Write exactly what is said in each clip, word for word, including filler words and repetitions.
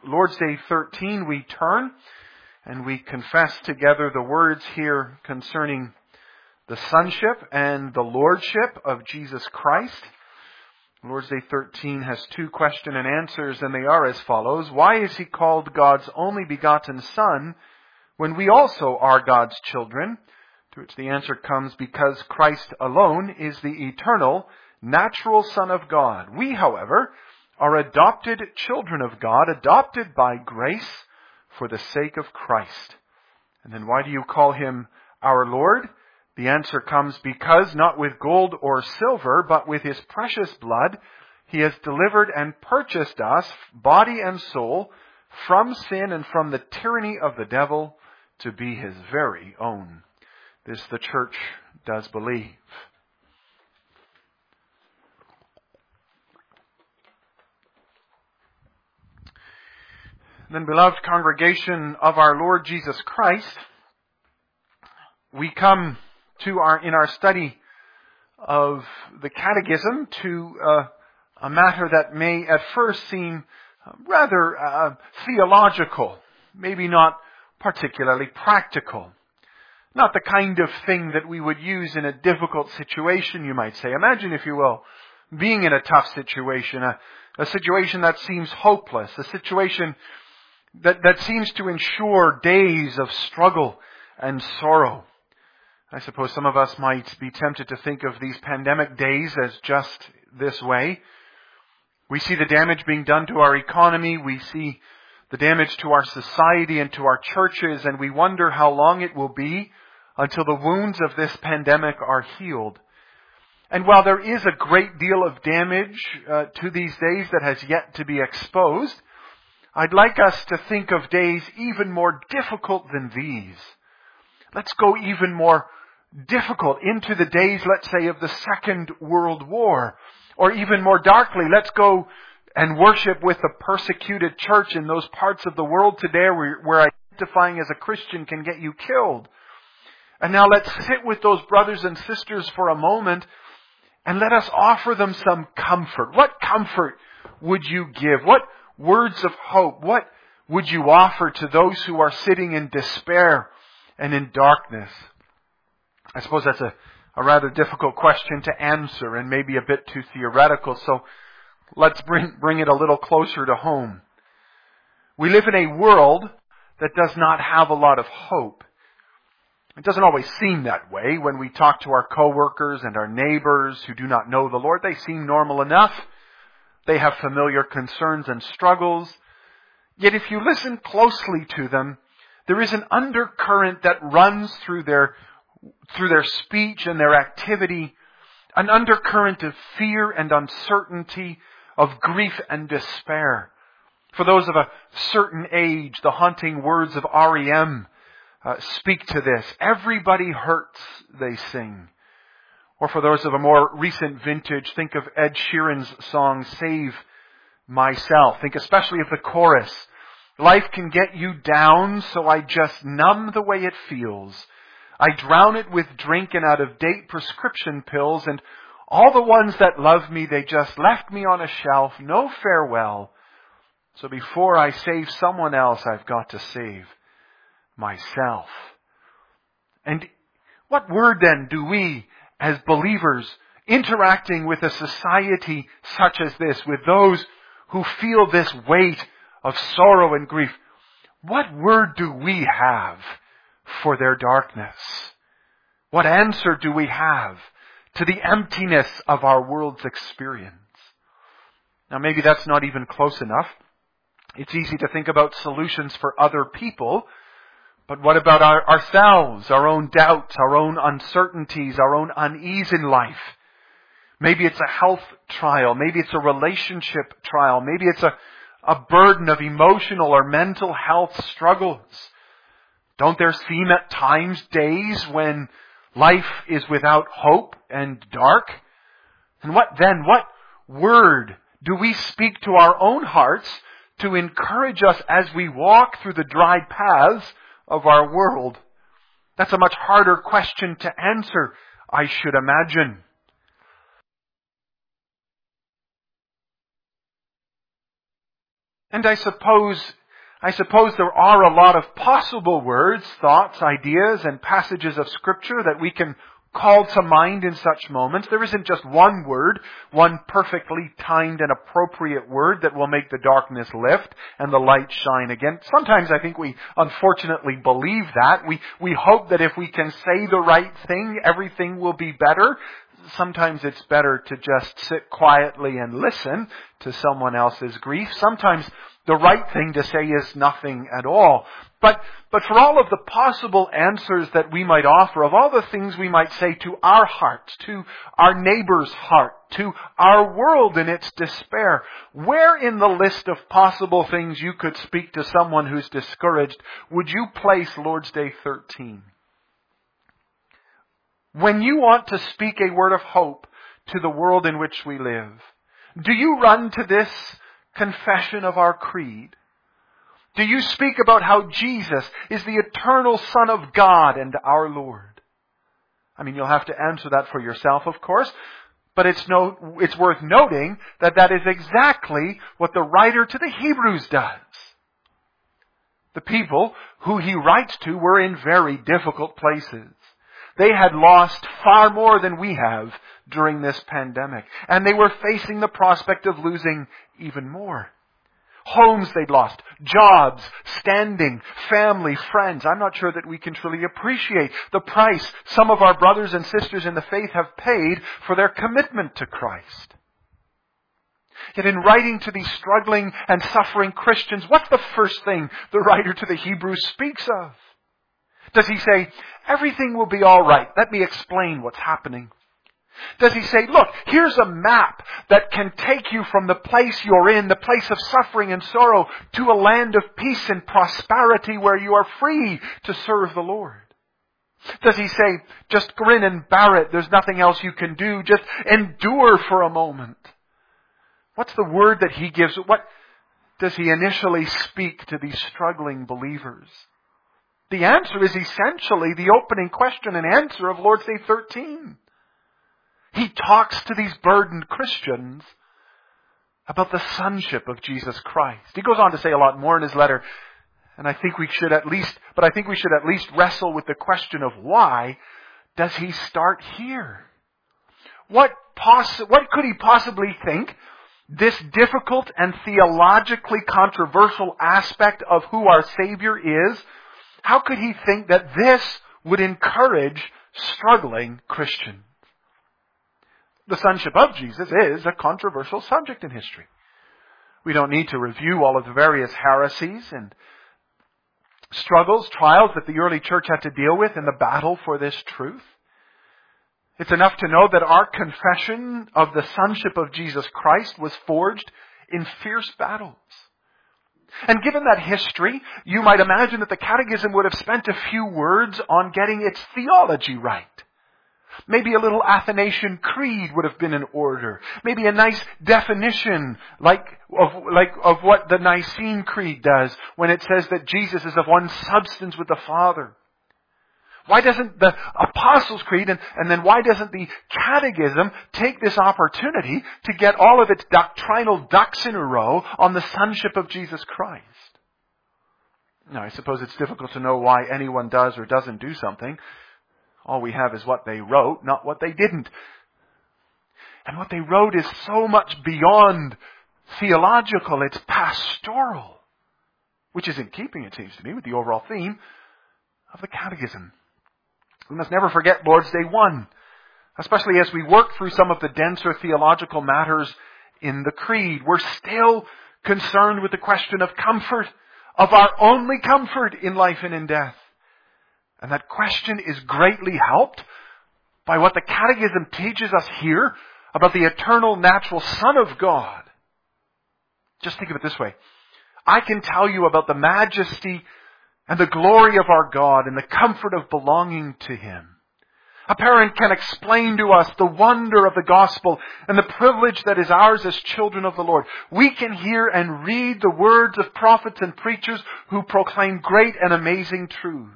Lord's Day thirteen we turn, and we confess together the words here concerning the sonship and the lordship of Jesus Christ. Lord's Day thirteen has two question and answers, and they are as follows. Why is He called God's only begotten Son when we also are God's children? To which the answer comes, because Christ alone is the eternal, natural Son of God. We, however, are adopted children of God, adopted by grace for the sake of Christ. And then why do you call Him our Lord? The answer comes, because not with gold or silver, but with His precious blood, He has delivered and purchased us, body and soul, from sin and from the tyranny of the devil, to be His very own. This the church does believe. Then, beloved congregation of our Lord Jesus Christ, we come to our in our study of the Catechism to uh, a matter that may at first seem rather uh, theological, maybe not particularly practical. Not the kind of thing that we would use in a difficult situation, you might say. Imagine, if you will, being in a tough situation, a, a situation that seems hopeless, a situation that, that seems to ensure days of struggle and sorrow. I suppose some of us might be tempted to think of these pandemic days as just this way. We see the damage being done to our economy. We see the damage to our society and to our churches, and we wonder how long it will be until the wounds of this pandemic are healed. And while there is a great deal of damage uh, to these days that has yet to be exposed, I'd like us to think of days even more difficult than these. Let's go even more difficult into the days, let's say, of the Second World War. Or even more darkly, let's go and worship with the persecuted church in those parts of the world today where, where identifying as a Christian can get you killed. And now let's sit with those brothers and sisters for a moment and let us offer them some comfort. What comfort would you give? What words of hope? What would you offer to those who are sitting in despair and in darkness? I suppose that's a, a rather difficult question to answer and maybe a bit too theoretical, so let's bring, bring it a little closer to home. We live in a world that does not have a lot of hope. It doesn't always seem that way when we talk to our coworkers and our neighbors who do not know the Lord. They seem normal enough. They have familiar concerns and struggles. Yet if you listen closely to them, there is an undercurrent that runs through their through their speech and their activity, an undercurrent of fear and uncertainty, of grief and despair. For those of a certain age, the haunting words of R E M uh, speak to this. Everybody hurts, they sing. Or for those of a more recent vintage, think of Ed Sheeran's song, Save Myself. Think especially of the chorus. Life can get you down, so I just numb the way it feels. I drown it with drink and out-of-date prescription pills, and all the ones that love me, they just left me on a shelf. No farewell. So before I save someone else, I've got to save myself. And what word then do we, as believers, interacting with a society such as this, with those who feel this weight of sorrow and grief, what word do we have for their darkness? What answer do we have to the emptiness of our world's experience? Now maybe that's not even close enough. It's easy to think about solutions for other people, but what about our, ourselves, our own doubts, our own uncertainties, our own unease in life? Maybe it's a health trial, maybe it's a relationship trial, maybe it's a, a burden of emotional or mental health struggles. Don't there seem at times days when life is without hope and dark? And what then, what word do we speak to our own hearts to encourage us as we walk through the dry paths of our world? That's a much harder question to answer, I should imagine. And I suppose, I suppose there are a lot of possible words, thoughts, ideas, and passages of Scripture that we can call to mind in such moments. There isn't just one word, one perfectly timed and appropriate word that will make the darkness lift and the light shine again. Sometimes I think we unfortunately believe that. We, we hope that if we can say the right thing, everything will be better. Sometimes it's better to just sit quietly and listen to someone else's grief. Sometimes the right thing to say is nothing at all. But, but for all of the possible answers that we might offer, of all the things we might say to our hearts, to our neighbor's heart, to our world in its despair, where in the list of possible things you could speak to someone who's discouraged would you place Lord's Day thirteen? When you want to speak a word of hope to the world in which we live, do you run to this confession of our creed? Do you speak about how Jesus is the eternal Son of God and our Lord? I mean, you'll have to answer that for yourself, of course, but it's no, it's worth noting that that is exactly what the writer to the Hebrews does. The people who he writes to were in very difficult places. They had lost far more than we have during this pandemic. And they were facing the prospect of losing even more. Homes they'd lost, jobs, standing, family, friends. I'm not sure that we can truly appreciate the price some of our brothers and sisters in the faith have paid for their commitment to Christ. Yet in writing to these struggling and suffering Christians, what's the first thing the writer to the Hebrews speaks of? Does he say, everything will be all right, let me explain what's happening? Does he say, look, here's a map that can take you from the place you're in, the place of suffering and sorrow, to a land of peace and prosperity where you are free to serve the Lord? Does he say, just grin and bear it, there's nothing else you can do, just endure for a moment? What's the word that he gives? What does he initially speak to these struggling believers? The answer is essentially the opening question and answer of Lord's Day thirteen. He talks to these burdened Christians about the sonship of Jesus Christ. He goes on to say a lot more in his letter, and I think we should at least, but I think we should at least wrestle with the question of why does he start here? What poss- what could he possibly think this difficult and theologically controversial aspect of who our Savior is, how could he think that this would encourage struggling Christians? The sonship of Jesus is a controversial subject in history. We don't need to review all of the various heresies and struggles, trials that the early church had to deal with in the battle for this truth. It's enough to know that our confession of the sonship of Jesus Christ was forged in fierce battles. And given that history, you might imagine that the Catechism would have spent a few words on getting its theology right. Maybe a little Athanasian creed would have been in order. Maybe a nice definition like of, like of what the Nicene Creed does when it says that Jesus is of one substance with the Father. Why doesn't the Apostles' Creed and, and then why doesn't the Catechism take this opportunity to get all of its doctrinal ducks in a row on the sonship of Jesus Christ? Now, I suppose it's difficult to know why anyone does or doesn't do something. All we have is what they wrote, not what they didn't. And what they wrote is so much beyond theological. It's pastoral, which is in keeping, it seems to me, with the overall theme of the Catechism. We must never forget Lord's Day one, especially as we work through some of the denser theological matters in the Creed. We're still concerned with the question of comfort, of our only comfort in life and in death. And that question is greatly helped by what the Catechism teaches us here about the eternal natural Son of God. Just think of it this way. I can tell you about the majesty and the glory of our God and the comfort of belonging to Him. A parent can explain to us the wonder of the gospel and the privilege that is ours as children of the Lord. We can hear and read the words of prophets and preachers who proclaim great and amazing truths.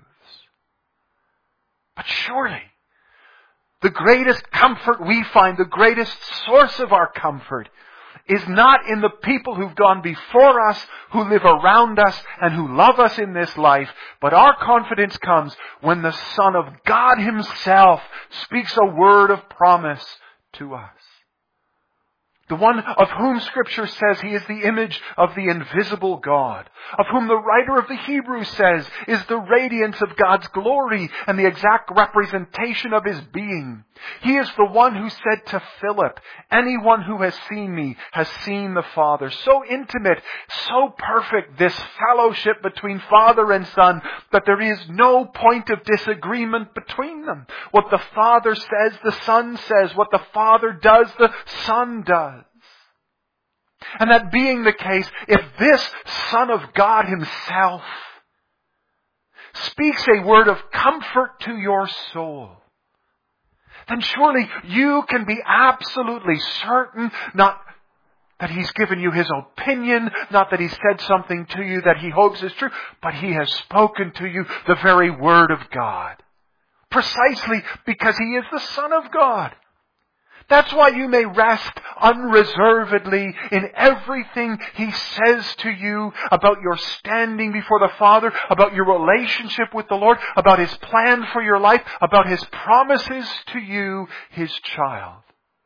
But surely, the greatest comfort we find, the greatest source of our comfort, is not in the people who've gone before us, who live around us, and who love us in this life, but our confidence comes when the Son of God Himself speaks a word of promise to us. The one of whom Scripture says He is the image of the invisible God, of whom the writer of the Hebrews says is the radiance of God's glory and the exact representation of His being. He is the one who said to Philip, "Anyone who has seen me has seen the Father." So intimate, so perfect, this fellowship between Father and Son, that there is no point of disagreement between them. What the Father says, the Son says. What the Father does, the Son does. And that being the case, if this Son of God Himself speaks a word of comfort to your soul, then surely you can be absolutely certain, not that He's given you His opinion, not that He said something to you that He hopes is true, but He has spoken to you the very Word of God. Precisely because He is the Son of God. That's why you may rest unreservedly in everything He says to you about your standing before the Father, about your relationship with the Lord, about His plan for your life, about His promises to you, His child.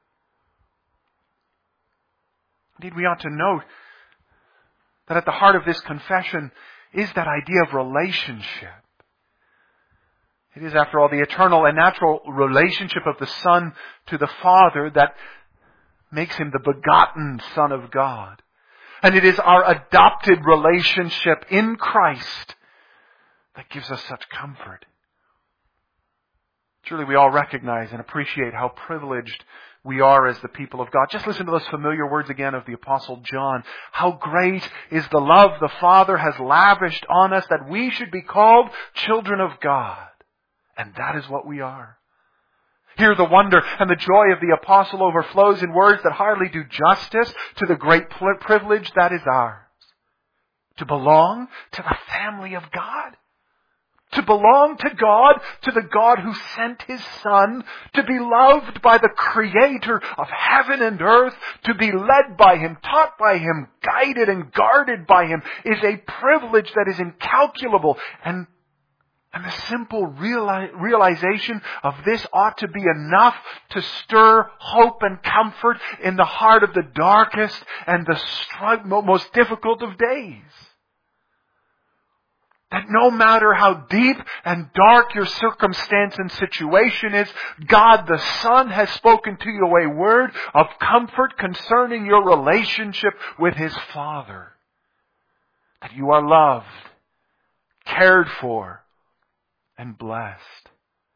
Indeed, we ought to note that at the heart of this confession is that idea of relationship. It is, after all, the eternal and natural relationship of the Son to the Father that makes Him the begotten Son of God. And it is our adopted relationship in Christ that gives us such comfort. Surely we all recognize and appreciate how privileged we are as the people of God. Just listen to those familiar words again of the Apostle John. How great is the love the Father has lavished on us that we should be called children of God. And that is what we are. Here the wonder and the joy of the apostle overflows in words that hardly do justice to the great privilege that is ours. To belong to the family of God. To belong to God, to the God who sent His Son. To be loved by the Creator of heaven and earth. To be led by Him, taught by Him, guided and guarded by Him is a privilege that is incalculable. And And the simple reali- realization of this ought to be enough to stir hope and comfort in the heart of the darkest and the strug- most difficult of days. That no matter how deep and dark your circumstance and situation is, God the Son has spoken to you a word of comfort concerning your relationship with His Father. That you are loved, cared for, and blessed.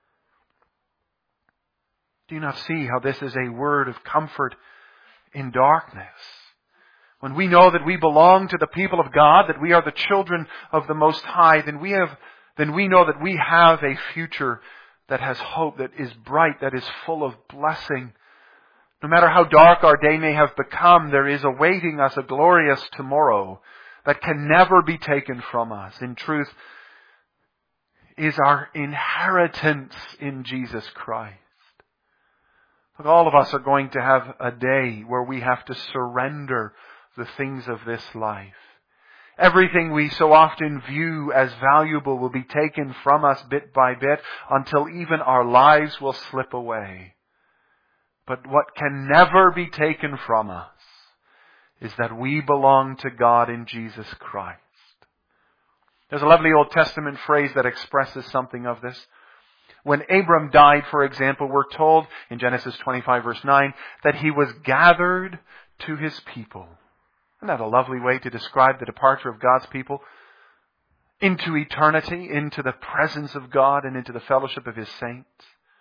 Do you not see how this is a word of comfort in darkness? When we know that we belong to the people of God, that we are the children of the Most High, then we have, then we know that we have a future that has hope, that is bright, that is full of blessing. No matter how dark our day may have become, there is awaiting us a glorious tomorrow that can never be taken from us. In truth, is our inheritance in Jesus Christ. Look, all of us are going to have a day where we have to surrender the things of this life. Everything we so often view as valuable will be taken from us bit by bit until even our lives will slip away. But what can never be taken from us is that we belong to God in Jesus Christ. There's a lovely Old Testament phrase that expresses something of this. When Abram died, for example, we're told in Genesis twenty-five verse nine that he was gathered to his people. Isn't that a lovely way to describe the departure of God's people into eternity, into the presence of God and into the fellowship of His saints?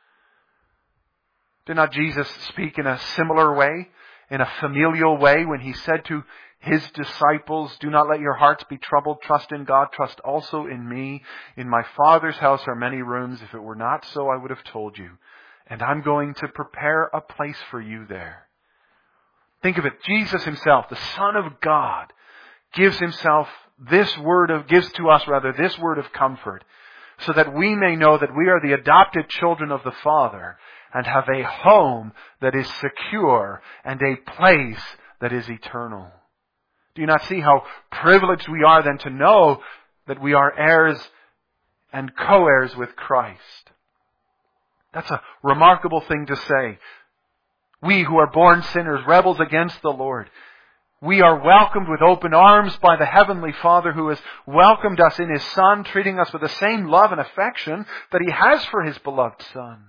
Did not Jesus speak in a similar way, in a familial way, when He said to His disciples, "Do not let your hearts be troubled. Trust in God. Trust also in me. In my Father's house are many rooms. If it were not so, I would have told you. And I'm going to prepare a place for you there." Think of it. Jesus Himself, the Son of God, gives Himself this word of, gives to us rather this word of comfort, so that we may know that we are the adopted children of the Father and have a home that is secure and a place that is eternal. Do you not see how privileged we are then to know that we are heirs and co-heirs with Christ? That's a remarkable thing to say. We who are born sinners, rebels against the Lord, we are welcomed with open arms by the Heavenly Father who has welcomed us in His Son, treating us with the same love and affection that He has for His beloved Son.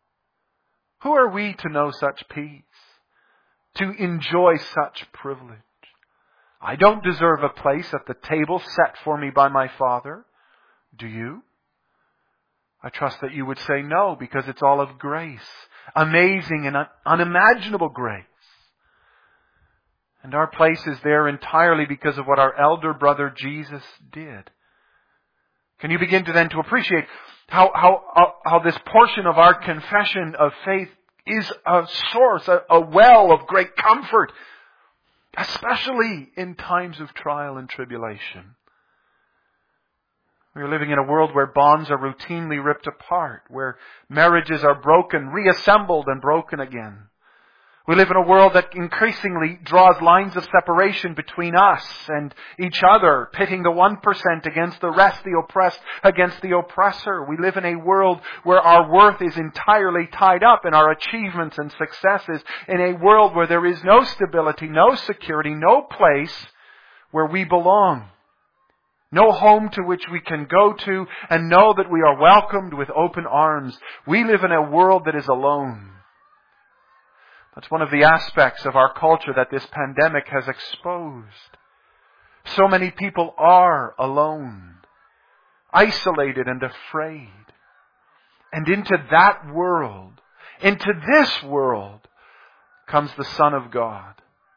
Who are we to know such peace? To enjoy such privilege? I don't deserve a place at the table set for me by my Father. Do you? I trust that you would say no, because it's all of grace. Amazing and unimaginable grace. And our place is there entirely because of what our elder brother Jesus did. Can you begin to then to appreciate how, how, how, how this portion of our confession of faith is a source, a, a well of great comfort, especially in times of trial and tribulation. We are living in a world where bonds are routinely ripped apart, where marriages are broken, reassembled and broken again. We live in a world that increasingly draws lines of separation between us and each other, pitting the one percent against the rest, the oppressed against the oppressor. We live in a world where our worth is entirely tied up in our achievements and successes, in a world where there is no stability, no security, no place where we belong. No home to which we can go to and know that we are welcomed with open arms. We live in a world that is alone. That's one of the aspects of our culture that this pandemic has exposed. So many people are alone, isolated and afraid. And into that world, into this world, comes the Son of God.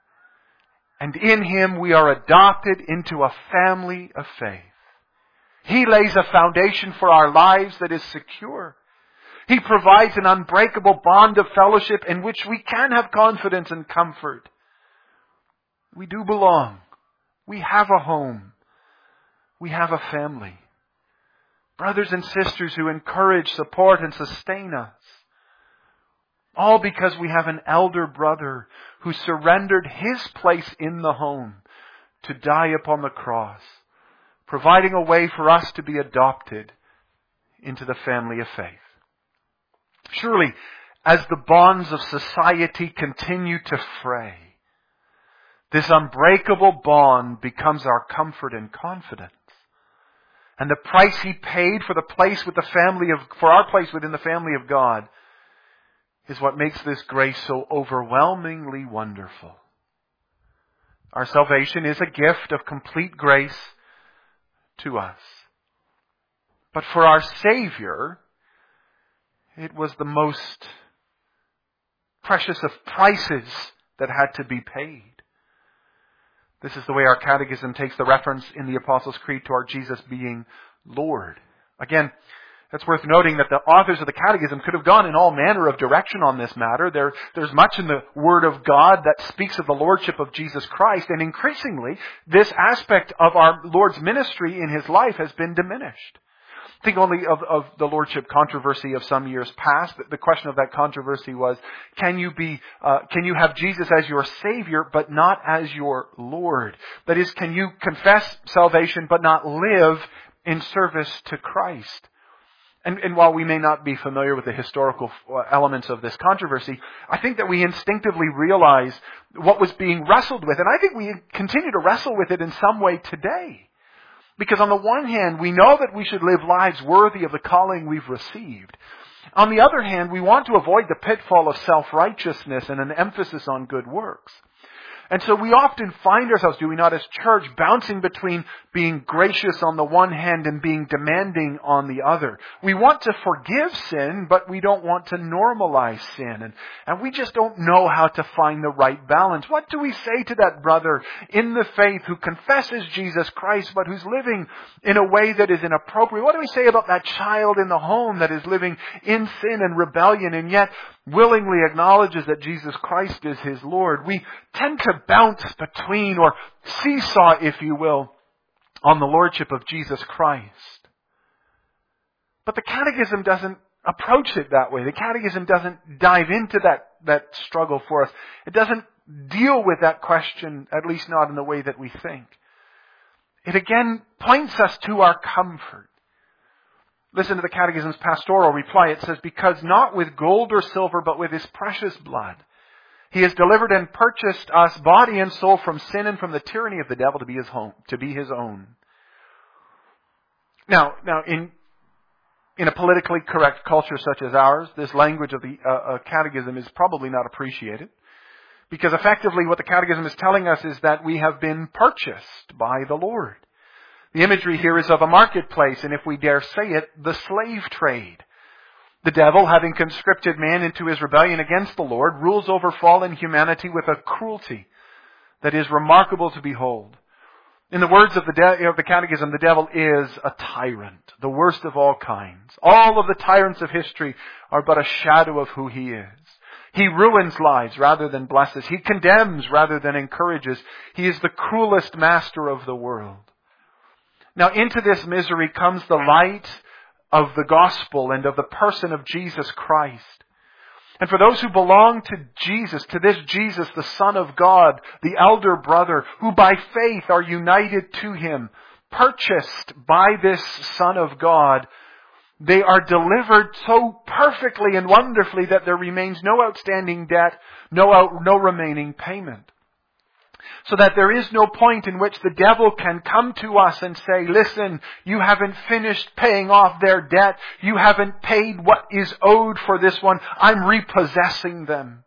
And in Him we are adopted into a family of faith. He lays a foundation for our lives that is secure. He provides an unbreakable bond of fellowship in which we can have confidence and comfort. We do belong. We have a home. We have a family. Brothers and sisters who encourage, support, and sustain us. All because we have an elder brother who surrendered his place in the home to die upon the cross, providing a way for us to be adopted into the family of faith. Surely, as the bonds of society continue to fray, this unbreakable bond becomes our comfort and confidence. And the price He paid for the place with the family of, for our place within the family of God is what makes this grace so overwhelmingly wonderful. Our salvation is a gift of complete grace to us. But for our Savior, it was the most precious of prices that had to be paid. This is the way our catechism takes the reference in the Apostles' Creed to our Jesus being Lord. Again, it's worth noting that the authors of the catechism could have gone in all manner of direction on this matter. There, there's much in the Word of God that speaks of the Lordship of Jesus Christ, and increasingly, this aspect of our Lord's ministry in His life has been diminished. Think only of, of the Lordship controversy of some years past. The question of that controversy was, can you be, uh, can you have Jesus as your Savior, but not as your Lord? That is, can you confess salvation, but not live in service to Christ? And, and while we may not be familiar with the historical elements of this controversy, I think that we instinctively realize what was being wrestled with. And I think we continue to wrestle with it in some way today. Because on the one hand, we know that we should live lives worthy of the calling we've received. On the other hand, we want to avoid the pitfall of self-righteousness and an emphasis on good works. And so we often find ourselves, do we not, as church, bouncing between being gracious on the one hand and being demanding on the other. We want to forgive sin, but we don't want to normalize sin. And, and we just don't know how to find the right balance. What do we say to that brother in the faith who confesses Jesus Christ, but who's living in a way that is inappropriate? What do we say about that child in the home that is living in sin and rebellion and yet willingly acknowledges that Jesus Christ is his Lord? We tend to bounce between, or seesaw, if you will, on the Lordship of Jesus Christ. But the Catechism doesn't approach it that way. The Catechism doesn't dive into that, that struggle for us. It doesn't deal with that question, at least not in the way that we think. It again points us to our comfort. Listen to the Catechism's pastoral reply. It says, because not with gold or silver, but with His precious blood, He has delivered and purchased us, body and soul, from sin and from the tyranny of the devil to be His home, to be His own. Now, now in in a politically correct culture such as ours, this language of the uh, uh, Catechism is probably not appreciated. Because effectively what the Catechism is telling us is that we have been purchased by the Lord. The imagery here is of a marketplace, and if we dare say it, the slave trade. The devil, having conscripted man into his rebellion against the Lord, rules over fallen humanity with a cruelty that is remarkable to behold. In the words of the, de- of the Catechism, the devil is a tyrant, the worst of all kinds. All of the tyrants of history are but a shadow of who he is. He ruins lives rather than blesses. He condemns rather than encourages. He is the cruelest master of the world. Now into this misery comes the light of the gospel and of the person of Jesus Christ. And for those who belong to Jesus, to this Jesus, the Son of God, the elder brother, who by faith are united to Him, purchased by this Son of God, they are delivered so perfectly and wonderfully that there remains no outstanding debt, no out, no remaining payment. So that there is no point in which the devil can come to us and say, listen, you haven't finished paying off their debt. You haven't paid what is owed for this one. I'm repossessing them.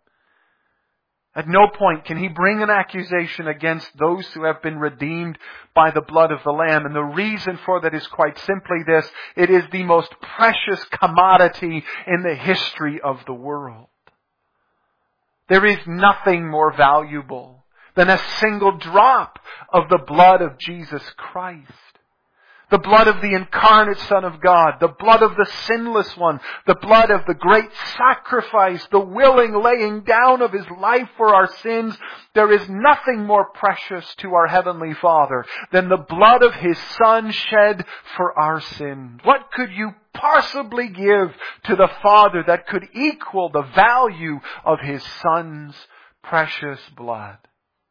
At no point can he bring an accusation against those who have been redeemed by the blood of the Lamb. And the reason for that is quite simply this. It is the most precious commodity in the history of the world. There is nothing more valuable than a single drop of the blood of Jesus Christ. The blood of the incarnate Son of God, the blood of the sinless one, the blood of the great sacrifice, the willing laying down of His life for our sins. There is nothing more precious to our Heavenly Father than the blood of His Son shed for our sins. What could you possibly give to the Father that could equal the value of His Son's precious blood?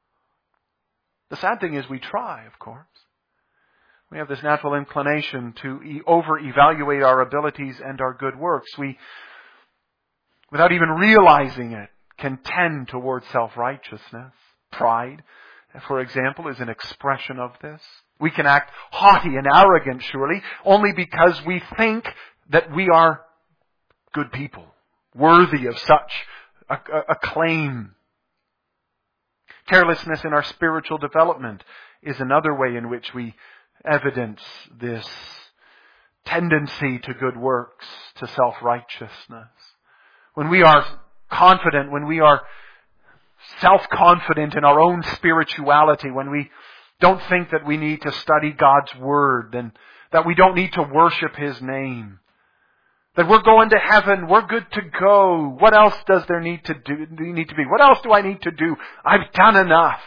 The sad thing is we try, of course. We have this natural inclination to e- over-evaluate our abilities and our good works. We, without even realizing it, can tend towards self-righteousness. Pride, for example, is an expression of this. We can act haughty and arrogant, surely, only because we think that we are good people, worthy of such acclaim. Carelessness in our spiritual development is another way in which we evidence this tendency to good works, to self-righteousness. When we are confident, when we are self-confident in our own spirituality, when we don't think that we need to study God's Word, and that we don't need to worship His name, that we're going to heaven, we're good to go. What else does there need to do? Need to be? What else do I need to do? I've done enough.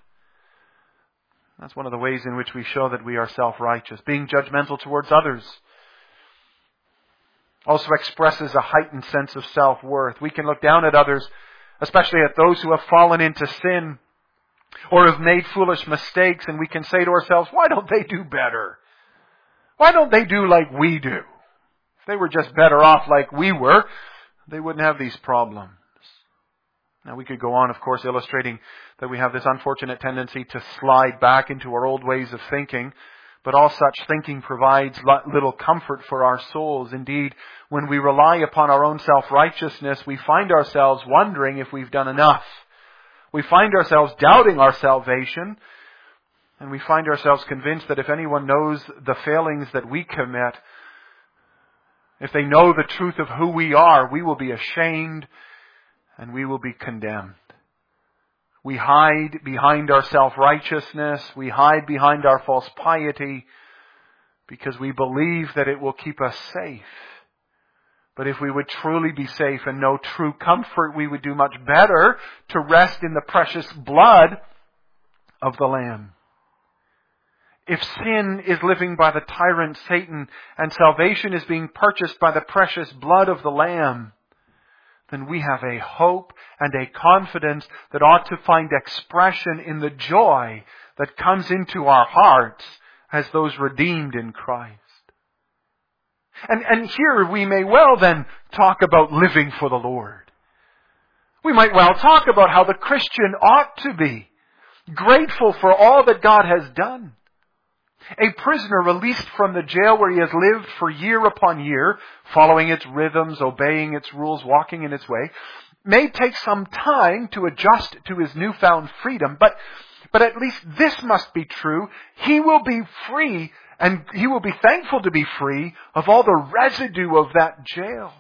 That's one of the ways in which we show that we are self-righteous. Being judgmental towards others also expresses a heightened sense of self-worth. We can look down at others, especially at those who have fallen into sin or have made foolish mistakes, and we can say to ourselves, why don't they do better? Why don't they do like we do? If they were just better off like we were, they wouldn't have these problems. Now we could go on, of course, illustrating that we have this unfortunate tendency to slide back into our old ways of thinking, but all such thinking provides little comfort for our souls. Indeed, when we rely upon our own self-righteousness, we find ourselves wondering if we've done enough. We find ourselves doubting our salvation, and we find ourselves convinced that if anyone knows the failings that we commit, if they know the truth of who we are, we will be ashamed and we will be condemned. We hide behind our self-righteousness. We hide behind our false piety because we believe that it will keep us safe. But if we would truly be safe and know true comfort, we would do much better to rest in the precious blood of the Lamb. If sin is living by the tyrant Satan and salvation is being purchased by the precious blood of the Lamb, then we have a hope and a confidence that ought to find expression in the joy that comes into our hearts as those redeemed in Christ. And, and here we may well then talk about living for the Lord. We might well talk about how the Christian ought to be grateful for all that God has done. A prisoner released from the jail where he has lived for year upon year, following its rhythms, obeying its rules, walking in its way, may take some time to adjust to his newfound freedom, but, but at least this must be true. He will be free, and he will be thankful to be free of all the residue of that jail.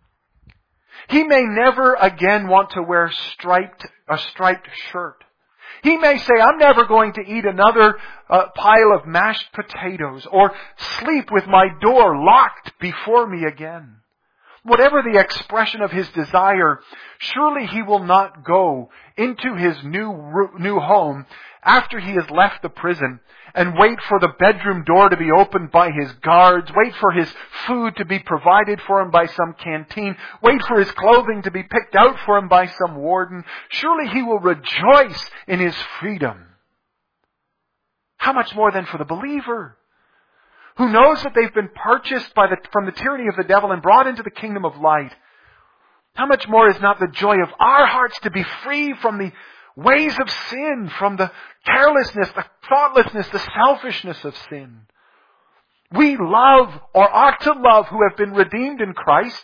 He may never again want to wear striped, a striped shirt. He may say, I'm never going to eat another uh, pile of mashed potatoes or sleep with my door locked before me again. Whatever the expression of his desire, surely he will not go into his new, new home after he has left the prison and wait for the bedroom door to be opened by his guards, wait for his food to be provided for him by some canteen, wait for his clothing to be picked out for him by some warden. Surely he will rejoice in his freedom. How much more than for the believer, who knows that they've been purchased by the, from the tyranny of the devil and brought into the kingdom of light? How much more is not the joy of our hearts to be free from the ways of sin, from the carelessness, the thoughtlessness, the selfishness of sin? We love, or ought to love, who have been redeemed in Christ,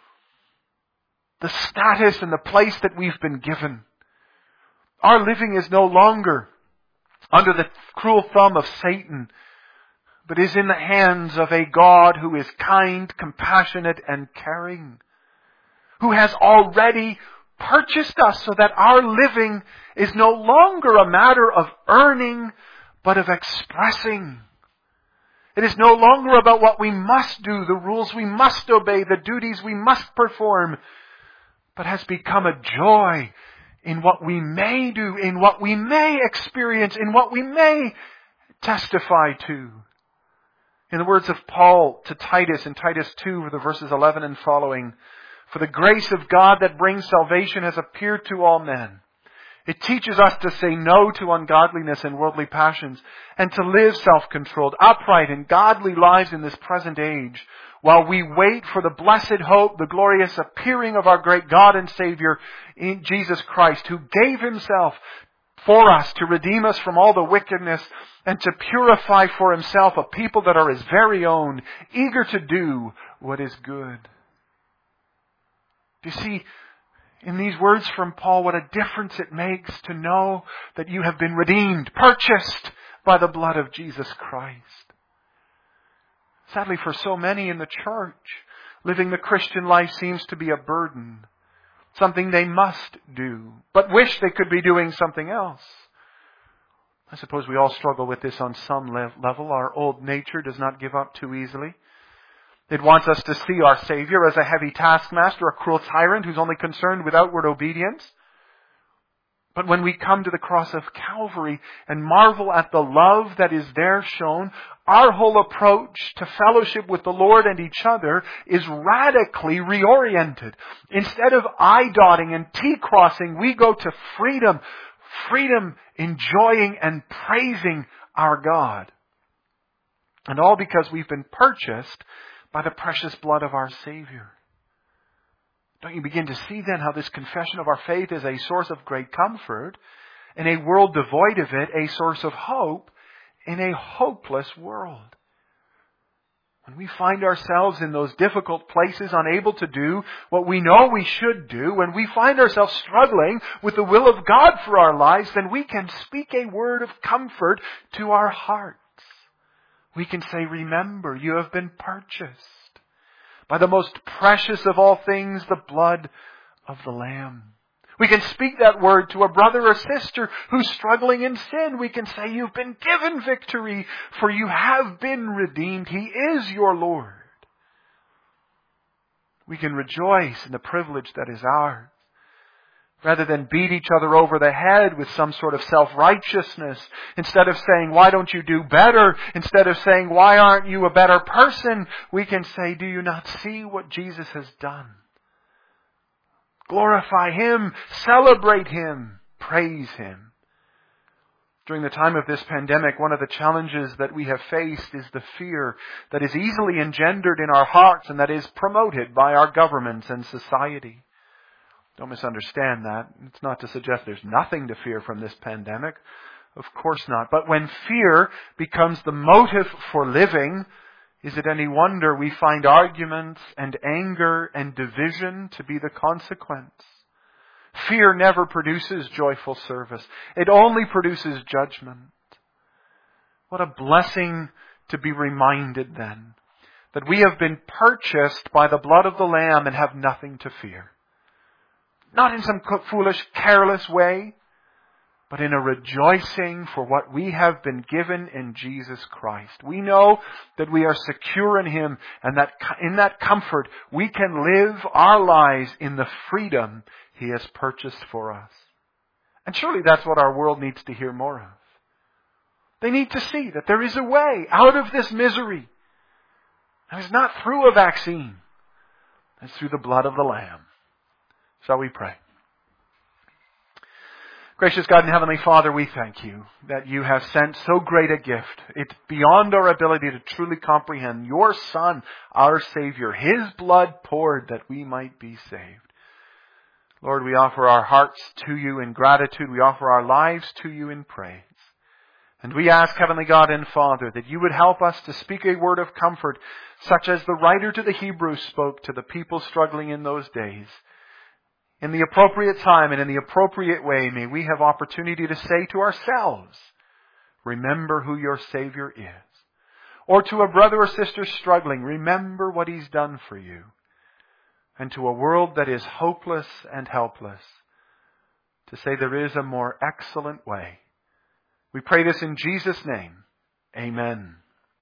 the status and the place that we've been given. Our living is no longer under the cruel thumb of Satan, but is in the hands of a God who is kind, compassionate, and caring, who has already purchased us so that our living is no longer a matter of earning, but of expressing. It is no longer about what we must do, the rules we must obey, the duties we must perform, but has become a joy in what we may do, in what we may experience, in what we may testify to. In the words of Paul to Titus in Titus two, the verses eleven and following, for the grace of God that brings salvation has appeared to all men. It teaches us to say no to ungodliness and worldly passions, and to live self-controlled, upright, and godly lives in this present age, while we wait for the blessed hope, the glorious appearing of our great God and Savior, in Jesus Christ, who gave Himself for us to redeem us from all the wickedness and to purify for Himself a people that are His very own, eager to do what is good. Do you see in these words from Paul what a difference it makes to know that you have been redeemed, purchased by the blood of Jesus Christ? Sadly, for so many in the church, living the Christian life seems to be a burden, something they must do, but wish they could be doing something else. I suppose we all struggle with this on some level. Our old nature does not give up too easily. It wants us to see our Savior as a heavy taskmaster, a cruel tyrant who's only concerned with outward obedience. But when we come to the cross of Calvary and marvel at the love that is there shown, our whole approach to fellowship with the Lord and each other is radically reoriented. Instead of I-dotting and T-crossing, we go to freedom. Freedom, enjoying and praising our God. And all because we've been purchased by the precious blood of our Savior. Don't you begin to see then how this confession of our faith is a source of great comfort, in a world devoid of it, a source of hope in a hopeless world? When we find ourselves in those difficult places, unable to do what we know we should do, when we find ourselves struggling with the will of God for our lives, then we can speak a word of comfort to our hearts. We can say, remember, you have been purchased by the most precious of all things, the blood of the Lamb. We can speak that word to a brother or sister who's struggling in sin. We can say, you've been given victory, for you have been redeemed. He is your Lord. We can rejoice in the privilege that is ours, rather than beat each other over the head with some sort of self-righteousness. Instead of saying, why don't you do better? Instead of saying, why aren't you a better person? We can say, do you not see what Jesus has done? Glorify Him. Celebrate Him. Praise Him. During the time of this pandemic, one of the challenges that we have faced is the fear that is easily engendered in our hearts and that is promoted by our governments and society. Don't misunderstand that. It's not to suggest there's nothing to fear from this pandemic. Of course not. But when fear becomes the motive for living, is it any wonder we find arguments and anger and division to be the consequence? Fear never produces joyful service. It only produces judgment. What a blessing to be reminded then that we have been purchased by the blood of the Lamb and have nothing to fear. Not in some foolish, careless way, but in a rejoicing for what we have been given in Jesus Christ. We know that we are secure in Him, and that in that comfort we can live our lives in the freedom He has purchased for us. And surely that's what our world needs to hear more of. They need to see that there is a way out of this misery. And it's not through a vaccine. It's through the blood of the Lamb. Shall we pray? Gracious God and Heavenly Father, we thank You that You have sent so great a gift. It's beyond our ability to truly comprehend. Your Son, our Savior, His blood poured that we might be saved. Lord, we offer our hearts to You in gratitude. We offer our lives to You in praise. And we ask, Heavenly God and Father, that You would help us to speak a word of comfort, such as the writer to the Hebrews spoke to the people struggling in those days. In the appropriate time and in the appropriate way, may we have opportunity to say to ourselves, remember who your Savior is. Or to a brother or sister struggling, remember what He's done for you. And to a world that is hopeless and helpless, to say there is a more excellent way. We pray this in Jesus' name. Amen.